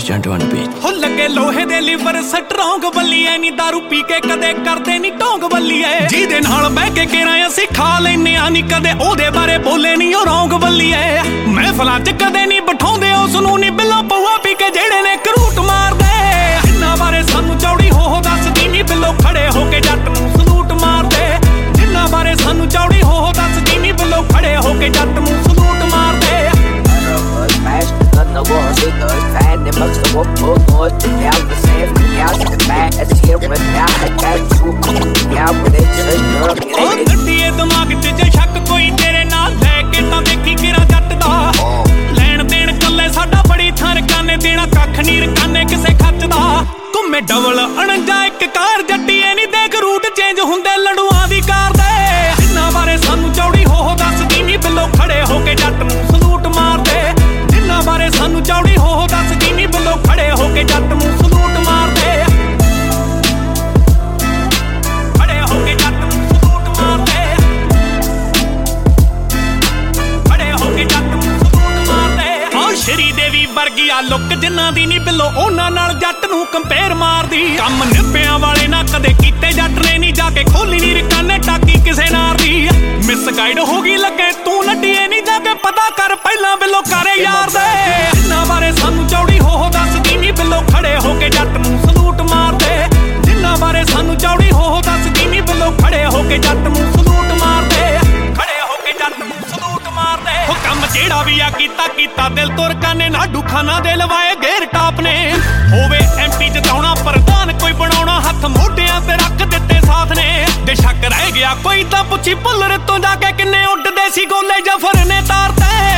Junto on the beat. हो लगे लोहे दे लिवर स्ट्रोंग बल्लीए नी दारू पी के कदे करदे नी ढोंग बल्लीए जिहदे नाल बह के केरा असीं खा लैने आ नी कदे ओहदे बारे बोले नी ओ रौंग बल्लीए महफिलां च कदे नी बिठाउंदे उस नूं नी बिल्लो पौआ पी के जेड़े ने घरूट मारदे जिन्हां बारे सानू चौड़ी हो दसदी नी बिल्लो खड़े हो के जट नूं सलूट मारदे जिन्हां बारे सानू चौड़ी हो दसदी नी बिल्लो खड़े हो के जट नूं सलूट मारदे the war, we go fat, they must have walked both boys down the same thing out to the back, as here with now, I got you, out with it, just girl, get it. ਗੱਡੀਏ ਦਿਮਾਗ 'ਚ ਜੇ ਸ਼ੱਕ ਕੋਈ ਤੇਰੇ ਨਾਲ ਲੈ ਕੇ ਤਾਂ ਵੇਖੀ ਕਿਰਾ ਜੱਟ ਦਾ ਲੈਣ ਦੇਣ ਕੱਲੇ ਸਾਡਾ ਬੜੀ ਥਾਂ ਰਕਾਨੇ ਦੇਣਾ ਕੱਖ ਨੀ ਰਕਾਨੇ ਕਿਸੇ ਖੱਚ ਦਾ ਘੁੰਮੇ ਡਬਲ 49 ਇੱਕ ਕਾਰ ਜੱਟੀਏ ਨੀ ਦੇਖ ਰੂਟ ਚੇਂਜ ਹੁੰਦੇ ਲੜੂਆਂ ਦੀ ਕਾਰ ਦੇ ਜਿੰਨਾ ਬਾਰੇ ਸਾਨੂੰ ਚੌੜੀ ਹੋ ਦੱਸਦੀ ਨੀ ਬਿੱਲੋ ਖੜੇ ਹੋ ਕੇ ਜੱਟ ਨੂੰ ਸਲੂਟ ਮਾਰਦੇ ਜਿੰਨਾ ਬਾਰੇ ਸਾਨੂੰ ਚੌੜੀ ਹੋ ਦੱਸਦੀ ਨੀ ਬਿੱਲੋ ਖੜੇ ਹੋ ਕੇ ਜੱਟ ਨੂੰ ਸਲੂਟ ਮਾਰਦੇ ਖੜੇ ਹੋ ਕੇ ਜੱਟ ਨੂੰ ਸਲੂਟ ਮਾਰਦੇ ਖੜੇ ਹੋ ਕੇ ਜੱਟ ਨੂੰ ਸਲੂਟ ਮਾਰਦੇ ਆਹ ਸ਼੍ਰੀ ਦੇਵੀ ਵਰਗੀ ਆ ਲੁੱਕ ਜਿੰਨਾ ਦੀ ਨੀ ਬਿੱਲੋ ਉਹਨਾਂ ਨਾਲ ਜੱਟ ਨੂੰ ਕੰਪੇਅਰ ਮਾਰਦੀ ਕੰਮ ਨਿੱਪਿਆਂ ਵਾਲੇ ਨਾ ਕਦੇ ਕੀਤੇ ਜੱਟ ਨੇ ਨੀ ਜਾ ਕੇ ਖੋਲੀ ਨੀ ਰਕਾਨੇ ਟਾਕੀ ਕਿਸੇ ਨਾਰ ਦੀ ਮਿਸ ਗਾਈਡ ਹੋ ਗਈ ਲੱਗੇ ਤੂੰ ਨੱਡੀਏ ਨੀ ਜਾ ਕੇ ਪਤਾ ਕਰ ਪਹਿਲਾਂ ਬਿੱਲੋ ਕਰੇ ਯਾਰ ਦੇ ਜਿੰਨਾ ਬਾਰੇ ਸਾਨੂੰ ਚੌੜੀ ਹੋ ਦੱਸਦੀ ਨੀ ਬਿੱਲੋ ਖੜੇ ਹੋ ਕੇ ਜੱਟ ਨੂੰ ਸਲੂਟ ਮਾਰਦੇ ਜਿੰਨਾ ਬਾਰੇ ਸਾਨੂੰ ਚੌੜੀ ਹੋ ਦੱਸਦੀ ਨੀ ਬਿੱਲੋ ਖੜੇ ਹੋ ਕੇ ਜੱਟ ਨੂੰ ਸਲੂਟ ਮਾਰਦੇ ਖੜੇ ਹੋ ਕੇ ਜੱਟ ਨੂੰ ਸਲੂਟ ਮਾਰਦੇ ਉਹ ਕੰਮ ਜਿਹੜਾ ਵੀ ਆ ਕੀਤਾ ਦਿਲ ਤੋਂ ਰਕਾਨੇ ਨਾਡੂ ਖਾਨਾ ਦੇ ਲਵਾਏ ਗੇਰ ਟਾਪ ਨੇ ਹੋਵੇ ਐਮਪੀ ਜਿਤਾਉਣਾ ਪ੍ਰਧਾਨ ਕੋਈ ਬਣਾਉਣਾ ਹੱਥ ਮੋਢਿਆਂ ਤੇ ਰੱਖ ਦਿੱਤੇ ਸਾਥ ਨੇ ਦੇ ਸ਼ੱਕ ਰਹਿ ਗਿਆ ਕੋਈ ਤਾਂ ਪੁੱਛੀ ਭੁੱਲਰ ਤੋਂ ਜਾ ਕੇ ਕਿੰਨੇ ਉੱਡਦੇ ਸੀ ਗੋਲੇ ਜਫਰ ਨੇ ਤਾਰਤੇ